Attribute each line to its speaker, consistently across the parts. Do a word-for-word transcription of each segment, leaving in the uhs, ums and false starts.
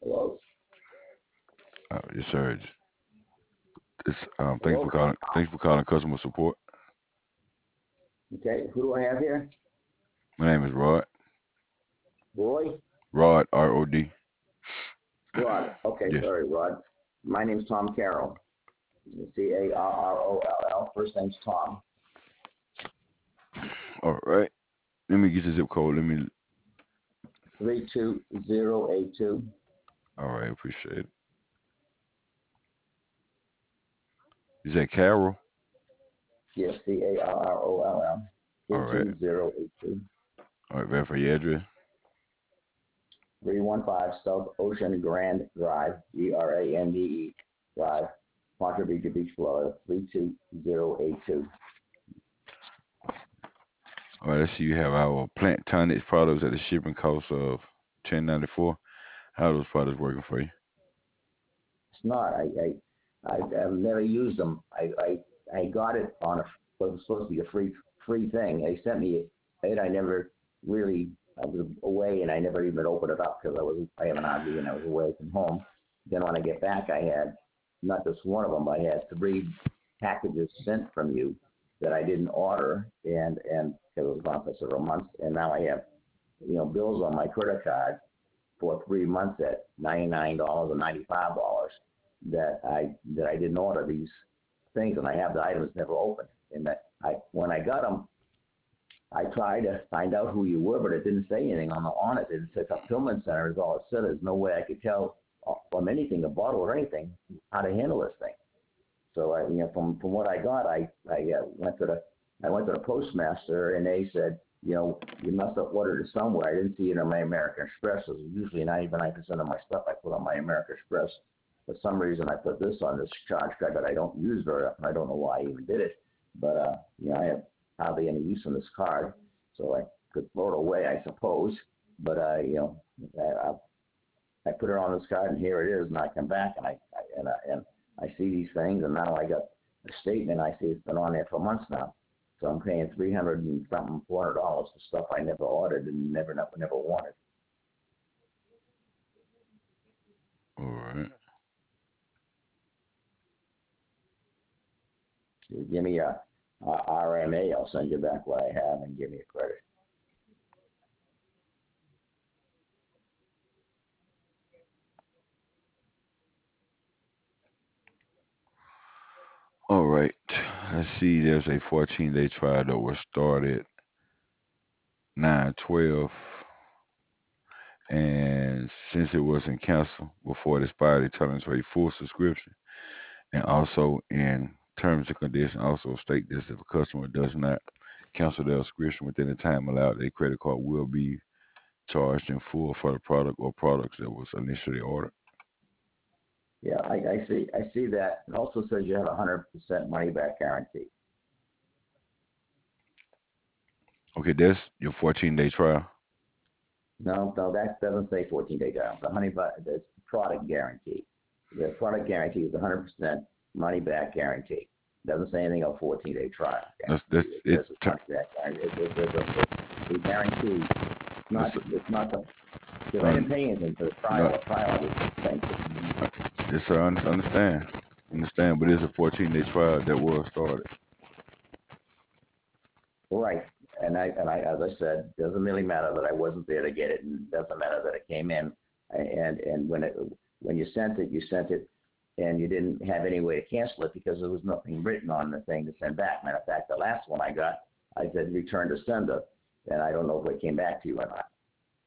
Speaker 1: Hello.
Speaker 2: Uh, yes, sir. It's, um, thanks
Speaker 1: Hello.
Speaker 2: for calling. Thanks for calling customer support.
Speaker 1: Okay. Who do I have here?
Speaker 2: My name is Rod.
Speaker 1: Roy.
Speaker 2: Rod, R O D.
Speaker 1: Rod. Okay.
Speaker 2: Yes.
Speaker 1: Sorry, Rod. My name's Tom Carroll. C A R R O L L. First name's Tom.
Speaker 2: All right. Let me get the zip code. Let me.
Speaker 1: Three two zero eight two.
Speaker 2: All right. Appreciate it. Is that Carol?
Speaker 1: Yes. C A R R O L L.
Speaker 2: All
Speaker 1: Three
Speaker 2: right.
Speaker 1: two zero eight two.
Speaker 2: All right. Verify your address.
Speaker 1: Three one five South Ocean Grand Drive. G R A N D E Drive. Ponte Vedra Beach, Florida. Three two zero eight two.
Speaker 2: All right. Let's see. You have our plant tonnage products at a shipping cost of ten ninety four. How are those products working for you?
Speaker 1: It's not. I, I, I I've never used them. I, I, I got it on a what was supposed to be a free free thing. They sent me it. I never really. I was away and I never even opened it up because I was I have an R V and I was away from home. Then when I get back, I had not just one of them. I had three packages sent from you that I didn't order, and and it was gone for several months. And now I have you know bills on my credit card for three months at ninety-nine dollars or ninety-five dollars that I that I didn't order these things, and I have the items never opened. And that I when I got them, I tried to find out who you were, but it didn't say anything on the on it. It said fulfillment center is all it said. There's no way I could tell from anything, a bottle or anything, how to handle this thing. So I, you know, from from what I got, I I uh, went to the I went to the postmaster, and they said, you know, you must have ordered it somewhere. I didn't see it on my American Express. So usually ninety-nine percent of my stuff I put on my American Express. For some reason, I put this on this charge card that I don't use very often. I don't know why I even did it, but uh, you know, I have hardly any use on this card, so I could throw it away, I suppose. But I, uh, you know, I, I put it on this card, and here it is, and I come back, and I, I and I, and I see these things, and now I got a statement. I see it's been on there for months now, so I'm paying three hundred and something, four hundred dollars for stuff I never ordered and never, never, never wanted.
Speaker 2: All right.
Speaker 1: You give me a, a R M A, I'll send you back what I have and give me a credit.
Speaker 2: All right. I see. There's a fourteen day trial that was started nine twelve, and since it wasn't canceled before it expired, it turned into a full subscription. And also in terms and conditions, also state this: if a customer does not cancel their subscription within the time allowed, their credit card will be charged in full for the product or products that was initially ordered.
Speaker 1: Yeah, I, I see. I see that. It also says you have a hundred percent money back guarantee.
Speaker 2: Okay, that's your fourteen day trial.
Speaker 1: No, no, that doesn't say fourteen day guarantee. The honey, but it's product guarantee. The product guarantee is a hundred percent money back guarantee. It doesn't say anything about fourteen day trial
Speaker 2: That's
Speaker 1: guarantee.
Speaker 2: that's
Speaker 1: It
Speaker 2: it.
Speaker 1: says it's
Speaker 2: tur-
Speaker 1: money back guarantee. It, it, it, it, the guarantee. It's not.
Speaker 2: That's
Speaker 1: It's not the because I
Speaker 2: no,
Speaker 1: didn't pay anything for the
Speaker 2: no.
Speaker 1: trial. The trial I was paying fifteen
Speaker 2: uh,
Speaker 1: months.
Speaker 2: Yes, sir. I un- understand. Understand, but it's a fourteen day trial that was started.
Speaker 1: Right. And I and I as I said, doesn't really matter that I wasn't there to get it, and doesn't matter that it came in, and and when it when you sent it, you sent it, and you didn't have any way to cancel it because there was nothing written on the thing to send back. Matter of fact, the last one I got, I said return to sender, and I don't know if it came back to you or not.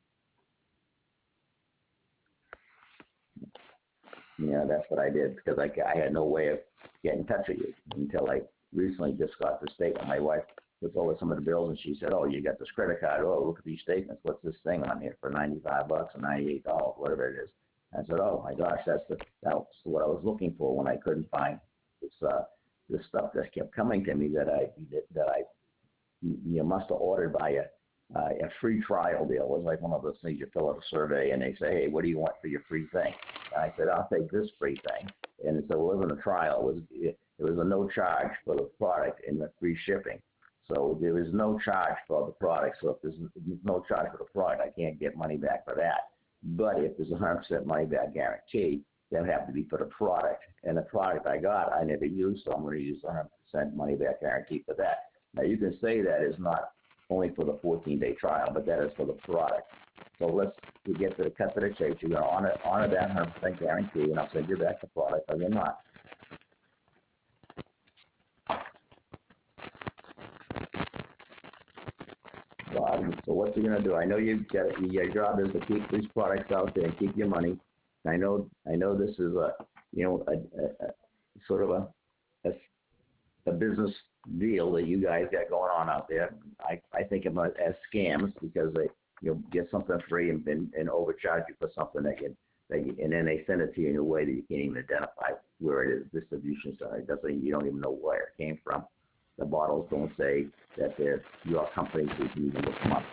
Speaker 1: You know, that's what I did because I, I had no way of getting in touch with you until I recently just got the statement. My wife looked over some of the bills and she said, "Oh, you got this credit card. Oh, look at these statements. What's this thing on here for ninety-five bucks or ninety-eight dollars, whatever it is?" I said, "Oh my gosh, that's the that's what I was looking for when I couldn't find this uh, this stuff that kept coming to me that I that, that I you must have ordered by a uh, a free trial deal. It was like one of those things you fill out a survey and they say, hey, what do you want for your free thing? And I said, I'll take this free thing. And so it wasn't a trial. It was it, it was a no charge for the product and the free shipping. So there is no charge for the product. So if there's, there's no charge for the product, I can't get money back for that. But if there's a one hundred percent money back guarantee, that would have to be for the product. And the product I got, I never used, so I'm going to use one hundred percent money back guarantee for that. Now, you can say that is not only for the fourteen-day trial, but that is for the product. So let's we get to the cut to the chase. You're going to honor, honor that one hundred percent guarantee, and I'll send you back the product, or you're not. So what you're going to do? I know you've got your job is to keep these products out there and keep your money. I know, I know this is a, you know, a, a, a sort of a, a, a business deal that you guys got going on out there. I, I think of it as scams because they, you know, get something free and, and, and overcharge you for something that you, that you, and then they send it to you in a way that you can't even identify where it is. Distribution center. It doesn't, you don't even know where it came from. The bottles don't say that they're your company, so you can even look them up.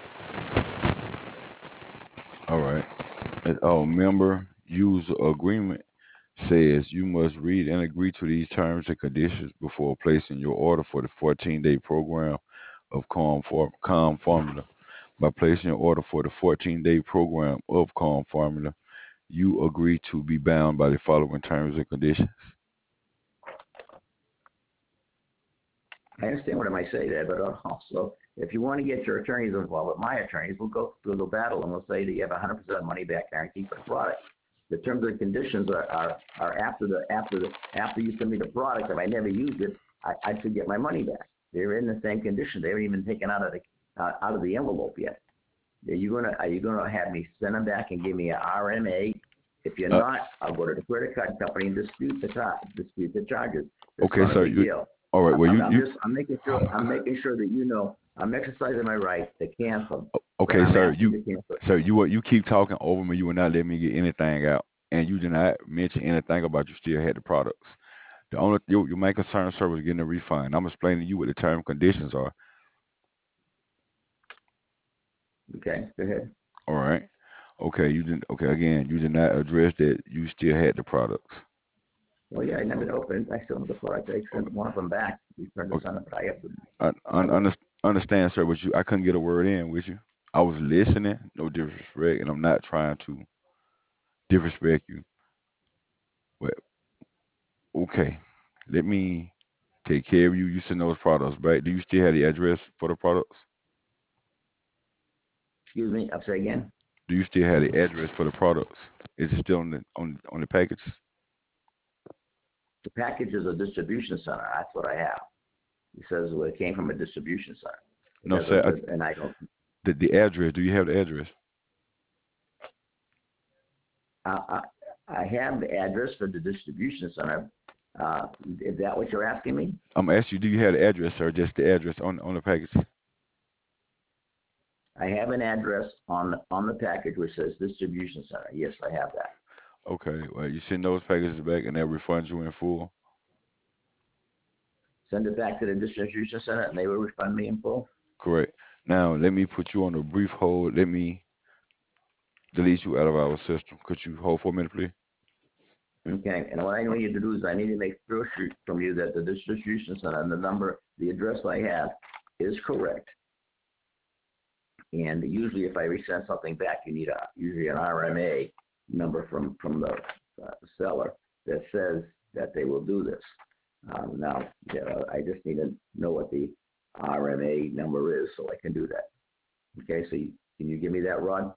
Speaker 2: All right. And, oh, member user agreement says you must read and agree to these terms and conditions before placing your order for the fourteen-day program of Calm, For- Calm Formula. By placing your order for the fourteen-day program of Calm Formula, you agree to be bound by the following terms and conditions.
Speaker 1: I understand what I might say there, but also, if you want to get your attorneys involved with my attorneys, we'll go through the battle and we'll say that you have a one hundred percent money back guarantee for the product. The terms and conditions are, are, are after the after the after you send me the product. If I never used it, I, I should get my money back. They're in the same condition. They haven't even taken out of the uh, out of the envelope yet. Are you gonna are you gonna have me send them back and give me an R M A? If you're
Speaker 2: Uh,
Speaker 1: not, I'll go to the credit card company and dispute the car, dispute the charges. It's
Speaker 2: okay,
Speaker 1: not a
Speaker 2: sir.
Speaker 1: big
Speaker 2: You,
Speaker 1: deal.
Speaker 2: all right. Well,
Speaker 1: I'm,
Speaker 2: you,
Speaker 1: I'm
Speaker 2: you
Speaker 1: just I'm making sure I'm making sure that you know I'm exercising my right to cancel, but
Speaker 2: okay,
Speaker 1: I'm
Speaker 2: sir.
Speaker 1: asking
Speaker 2: You,
Speaker 1: to cancel.
Speaker 2: sir. You what? You keep talking over me. You will not let me get anything out, and you did not mention anything about you still had the products. The only your, your main concern, sir, was getting a refund. I'm explaining to you what the term and conditions are.
Speaker 1: Okay, go ahead.
Speaker 2: All right. Okay. You didn't. Okay. Again, you did not address that you still had the products.
Speaker 1: Well, yeah, I never opened. I still have the product. I sent one of them back. We turned this
Speaker 2: Okay.
Speaker 1: on, but I have to.
Speaker 2: I, I under, understand, sir, but you, I couldn't get a word in with you. I was listening, no disrespect, and I'm not trying to disrespect you. But okay, let me take care of you. You send those products, right? Do you still have the address for the products?
Speaker 1: Excuse me. I'll say again.
Speaker 2: Do you still have the address for the products? Is it still on the on on the package?
Speaker 1: The package is a distribution center. That's what I have. It says well, it came from a distribution center. It
Speaker 2: No, sir.
Speaker 1: doesn't, and I don't.
Speaker 2: I, the the address. Do you have the address?
Speaker 1: I, I, I have the address for the distribution center. Uh, is that what you're asking me?
Speaker 2: I'm asking you. Do you have the address, sir? Just the address on on the package.
Speaker 1: I have an address on on the package which says distribution center. Yes, I have that.
Speaker 2: Okay. Well, you send those packages back, and they'll refund you in full.
Speaker 1: Send it back to the distribution center, and they will refund me in full.
Speaker 2: Correct. Now, let me put you on a brief hold. Let me delete you out of our system. Could you hold for a minute, please?
Speaker 1: Okay, and what I need you to do is I need to make sure from you that the distribution center and the number, the address I have is correct. And usually if I resend something back, you need a usually an R M A number from, from the uh, seller that says that they will do this. Um, now, you know, I just need to know what the R M A number is so I can do that. Okay, so you, can you give me that, Rod?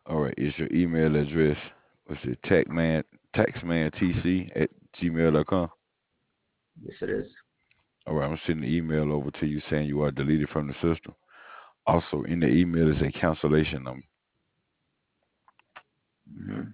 Speaker 2: All right. Is your email address, what's it, taxman, taxmantc at gmail dot com?
Speaker 1: Yes, it is.
Speaker 2: All right. I'm sending an email over to you saying you are deleted from the system. Also, in the email is a cancellation number.
Speaker 1: Mm-hmm.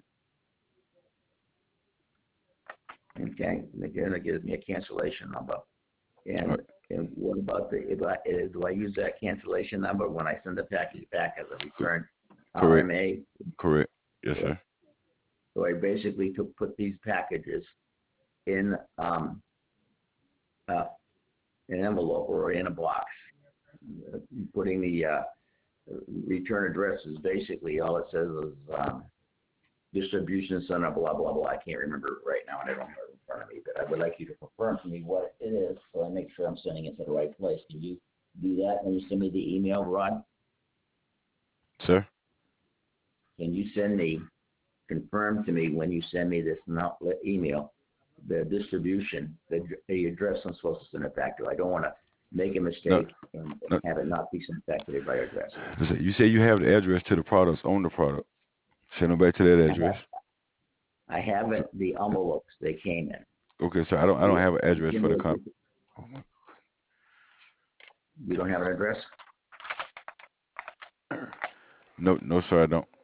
Speaker 1: Okay. And again, it gives me a cancellation number.
Speaker 2: All
Speaker 1: And
Speaker 2: right.
Speaker 1: and what about the, if I, eh, do I use that cancellation number when I send the package back as a
Speaker 2: Co-
Speaker 1: return
Speaker 2: correct.
Speaker 1: R M A?
Speaker 2: Correct. Yes,
Speaker 1: So
Speaker 2: sir.
Speaker 1: so I basically took, put these packages in um, uh, an envelope or in a box. Uh, Putting the uh, return address is basically all it says is um, distribution center, blah, blah, blah. I can't remember it right now, and I don't have it in front of me, but I would like you to confirm to me what it is so I make sure I'm sending it to the right place. Can you do that when you send me the email, Rod?
Speaker 2: Sir?
Speaker 1: Can you send me, confirm to me when you send me this not, email, the distribution, the, the address I'm supposed to send it back to? I don't want to make a
Speaker 2: No,
Speaker 1: mistake and
Speaker 2: no.
Speaker 1: have it not be sent back to the right address.
Speaker 2: Listen, you say you have the address to the products on the product. Send them back to that
Speaker 1: I
Speaker 2: address.
Speaker 1: have, I haven't the envelopes they came in.
Speaker 2: Okay, so I don't I don't
Speaker 1: The,
Speaker 2: have an address for the
Speaker 1: you
Speaker 2: company. Oh
Speaker 1: don't have an address?
Speaker 2: No, no, sir, I don't.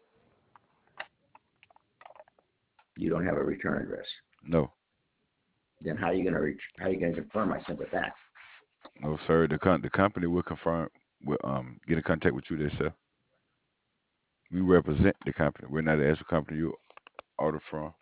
Speaker 1: You don't have a return address.
Speaker 2: No,
Speaker 1: Then how are you gonna reach, how are you gonna confirm I sent it back?
Speaker 2: no, sir. The con- the company will confirm, will um get in contact with you themselves. We represent the company. We're not the actual company you order from.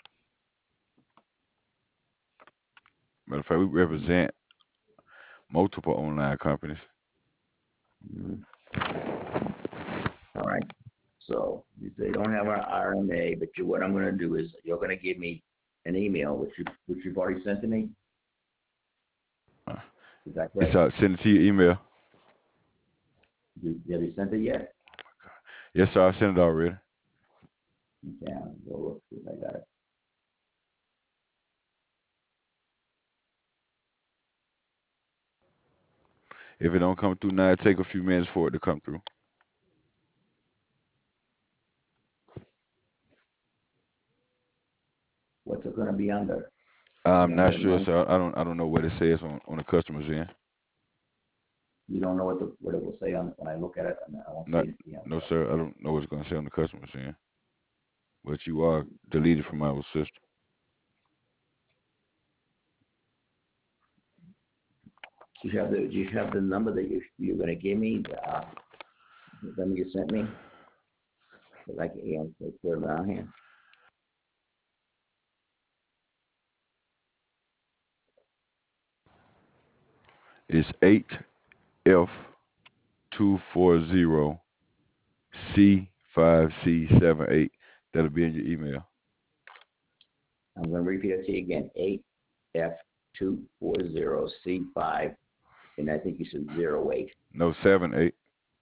Speaker 2: Matter of fact, we represent multiple online companies.
Speaker 1: Mhm. All right. So they don't have an R M A, but you, what I'm gonna do is you're gonna give me an email, which you, which you've already sent to me.
Speaker 2: Uh,
Speaker 1: Is that
Speaker 2: It's
Speaker 1: correct?
Speaker 2: uh, send it to your email.
Speaker 1: You, have you sent it yet?
Speaker 2: Yes, sir. I sent it already.
Speaker 1: Okay, I'll go look, see if I got it.
Speaker 2: If it don't come through now, it take a few minutes for it to come through.
Speaker 1: What's it gonna be under?
Speaker 2: I'm
Speaker 1: You
Speaker 2: not
Speaker 1: under
Speaker 2: sure,
Speaker 1: money?
Speaker 2: sir. I don't I don't know what it says on, on the customer's end.
Speaker 1: You don't know what the, what it will say on, when I look at it, and I won't see
Speaker 2: Not
Speaker 1: it, you know.
Speaker 2: no, sir. I don't know what it's gonna say on the customer's end. But you are deleted from our system.
Speaker 1: Do you have the, do you have the number that you, you're gonna give me, uh, the number you sent me? Cause I can, you know, put it down here.
Speaker 2: It's eight F two four zero C five C seven eight. That'll be in your email.
Speaker 1: I'm gonna repeat it to you again, eight F two four zero C five, and I think you said zero eight,
Speaker 2: No, seven eight.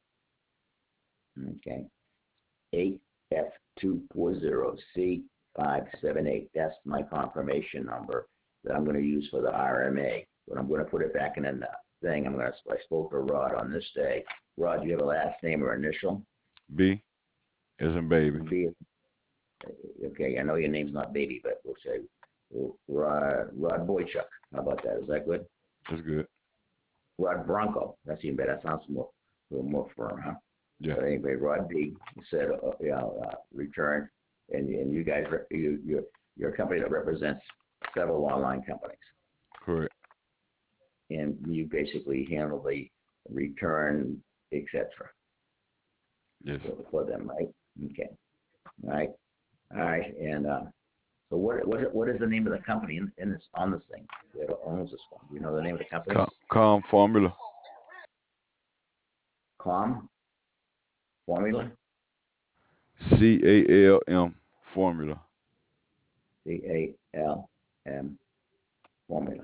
Speaker 1: okay? Eight F two four zero C five seven eight, that's my confirmation number that I'm gonna use for the R M A. But I'm gonna put it back in the thing, I'm gonna, I spoke to Rod on this day. Rod, do you have a last name or initial?
Speaker 2: B as in baby.
Speaker 1: B, okay, I know your name's not Baby, but we'll say Rod, Rod Boychuk. How about that? Is that good?
Speaker 2: That's good.
Speaker 1: Rod Bronco. That's even better. That sounds more, a little more firm, huh?
Speaker 2: Yeah.
Speaker 1: But anyway, Rod B said, uh, you know, uh, return, and and you guys, you you're, you're a company that represents several online companies,
Speaker 2: Correct.
Speaker 1: and you basically handle the return, et cetera.
Speaker 2: Yes.
Speaker 1: For, for them, right? Okay. All right. All right. And uh, so what what what is the name of the company in, in this on this thing that owns this one? Do you know the name of the company?
Speaker 2: Com, com formula.
Speaker 1: Com Formula.
Speaker 2: C A L M formula.
Speaker 1: C A L M Formula.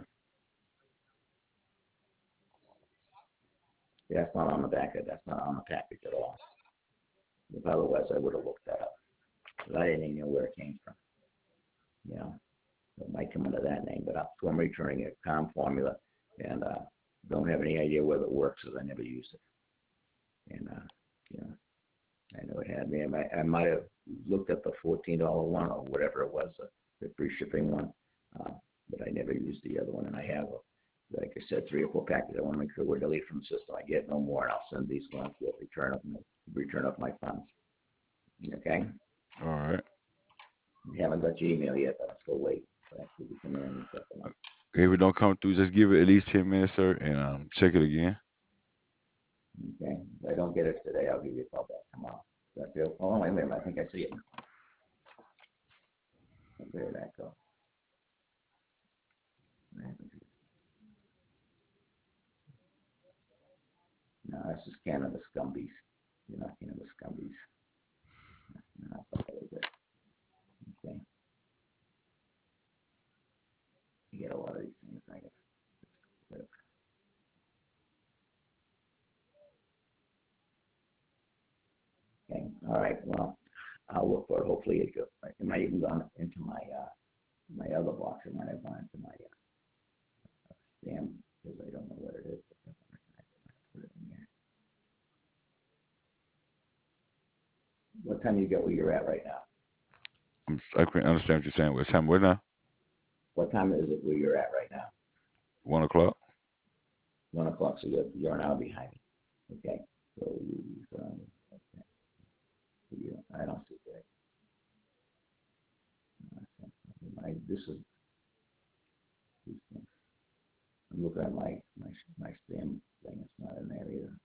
Speaker 1: Yeah, that's not on the back of that's not on the package at all. If otherwise, I would have looked that up. But I didn't even know where it came from. You know, it might come under that name, but I'm returning a Com Formula, and uh, don't have any idea whether it works, as I never used it. And uh, you know, I know it had me. I might, I might have looked at the fourteen dollar one or whatever it was, the, the free shipping one, uh, but I never used the other one. And I have, a, like I said, three or four packages. I want to make sure we're deleted from the system. I get no more, and I'll send these ones with return of my return of my funds. Okay.
Speaker 2: All right.
Speaker 1: We haven't got your email yet, but I'll still wait for that to come in and set them up.
Speaker 2: If it don't come through, just give it at least ten minutes, sir, and um, check it again.
Speaker 1: Okay. If I don't get it today, I'll give you a call back tomorrow. Does that feel? Oh, wait a minute. I think I see it. Where did that go? No, that's just Canada Scumbies. You're not Canada Scumbies. No, that's not really good. Okay. You get a lot of these things, I guess. Okay. All right. Well, I'll look for it. Hopefully it goes. It might even gone into my uh, my other box. It might have gone into my uh, spam because I don't know what it is. Put it in there. What time you get where you're at right now?
Speaker 2: I'm, I can understand what you're saying. What time? What now?
Speaker 1: What time is it where you're at right now?
Speaker 2: One o'clock.
Speaker 1: One o'clock. So you're, you're an hour behind me. Okay. So you. Um, okay. So you, I don't see that. I, this is. I'm looking at my my my spam thing. It's not in there either.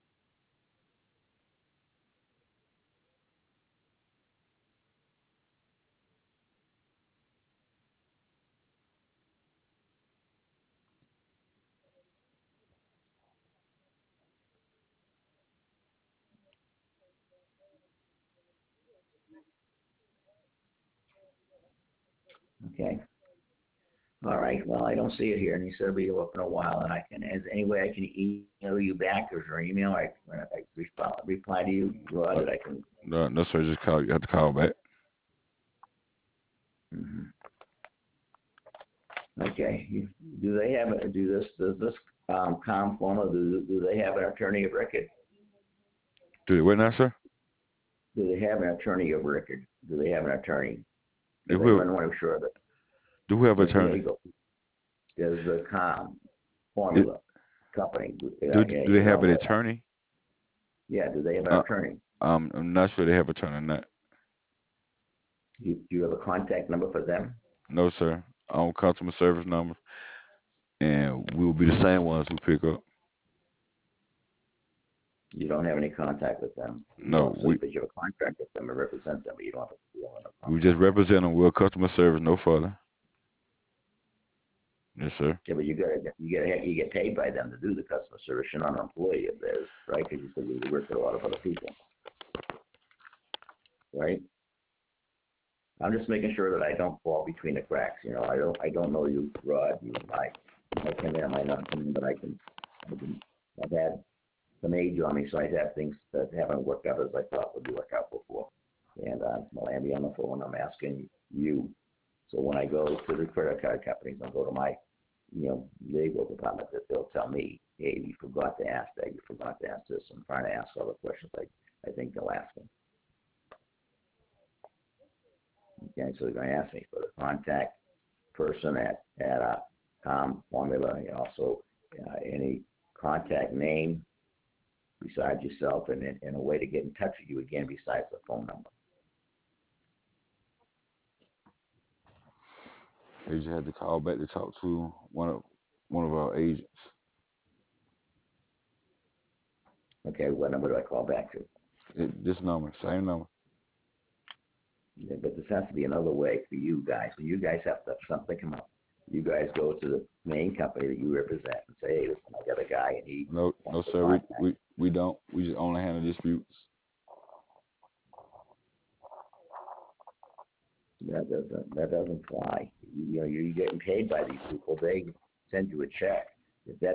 Speaker 1: Okay. All right. Well, I don't see it here, and you said it'll be up in a while, and I can. Is there any way I can email you back, or is there an email I when I reply, reply to you, Rod,
Speaker 2: Uh,
Speaker 1: that I can?
Speaker 2: no, no, sir. Just call. You have to call back.
Speaker 1: Mm-hmm. Okay. You, do they have a, do this? Does this um, com formula? Do do they have an attorney of record?
Speaker 2: Do it. What now, sir?
Speaker 1: Do they have an attorney of record? Do they have an attorney?
Speaker 2: Do
Speaker 1: Because I
Speaker 2: we
Speaker 1: want to be sure that
Speaker 2: do we have
Speaker 1: they're
Speaker 2: attorney?
Speaker 1: legal. Does the com
Speaker 2: Do,
Speaker 1: formula company?
Speaker 2: do
Speaker 1: Uh, yeah,
Speaker 2: do they
Speaker 1: you know
Speaker 2: have an
Speaker 1: what?
Speaker 2: attorney?
Speaker 1: Yeah. Do they have an
Speaker 2: Uh,
Speaker 1: attorney?
Speaker 2: um, I'm not sure they have attorney or not.
Speaker 1: Do you, do you have a contact number for them?
Speaker 2: No, sir. Our customer service number, and we will be the same ones who pick up.
Speaker 1: You don't have any contact with them. You
Speaker 2: No,
Speaker 1: don't
Speaker 2: we
Speaker 1: sleep, but you have a contract with them or represent them, but you don't have a, you don't have a
Speaker 2: we just
Speaker 1: contract with them.
Speaker 2: represent them. We're customer service, no further. Yes, sir.
Speaker 1: Yeah, but you got you get you get paid by them to do the customer service. You're not an employee of theirs, right? Because you said you work with a lot of other people, right? I'm just making sure that I don't fall between the cracks. You know, I don't I don't know you, Rod. You might you might come in, I might not come in, but I can I can. I've had some age on me, so I have things that haven't worked out as I thought would work out before. And uh, while I'm on the phone, I'm asking you. So when I go to the credit card companies, I'll go to my, you know, legal department. That they'll tell me, hey, you forgot to ask that. You forgot to ask this. I'm trying to ask all the questions I, I think they'll ask me. Okay, so they're going to ask me for the contact person at at a com formula, and also uh, any contact name besides yourself, and, and a way to get in touch with you again besides the phone number.
Speaker 2: They just had to call back to talk to one of one of our agents.
Speaker 1: Okay, what number do I call back to?
Speaker 2: It, this number, same number.
Speaker 1: Yeah, but this has to be another way for you guys. So you guys have to have something come up. You guys go to the main company that you represent and say, hey, listen, I got a guy and he
Speaker 2: No, no,
Speaker 1: wants to
Speaker 2: sir. We
Speaker 1: contact.
Speaker 2: we we don't. We just only handle disputes.
Speaker 1: That doesn't that doesn't fly. You, you know, you're getting paid by these people. They send you a check. If that